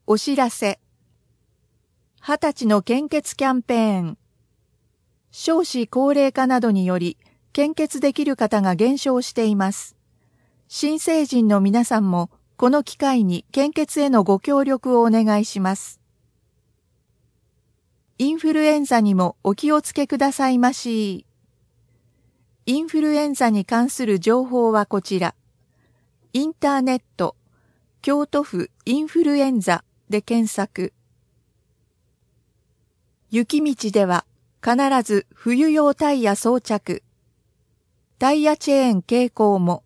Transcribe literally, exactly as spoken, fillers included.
お知らせ。はたちの献血キャンペーン。少子高齢化などにより、献血できる方が減少しています。新成人の皆さんも、この機会に献血へのご協力をお願いします。インフルエンザにもお気をつけくださいまし。インフルエンザに関する情報はこちら。インターネット、京都府インフルエンザで検索。雪道では必ず冬用タイヤ装着。タイヤチェーン携行も。